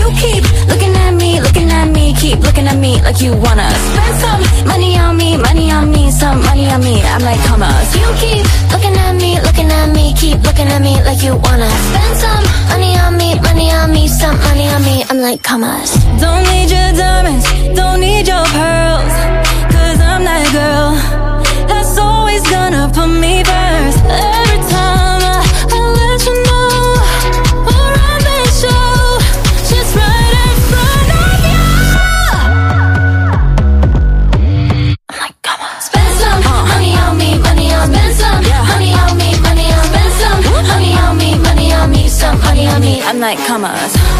You keep looking at me, keep looking at me like you wanna spend some money on me, some money on me. I'm like, come on. You keep looking at me, keep looking at me like you wanna spend some money on me, some money on me. I'm like, come on. Don't need your diamonds, don't need your pearls, 'cause I'm that girl that's always gonna put me first. Every time I let you know, or I make sure, just right in front of you. I'm like, come on. Spend some money on me, spend some money on me, spend some money on me, some money on me. I'm like, come on.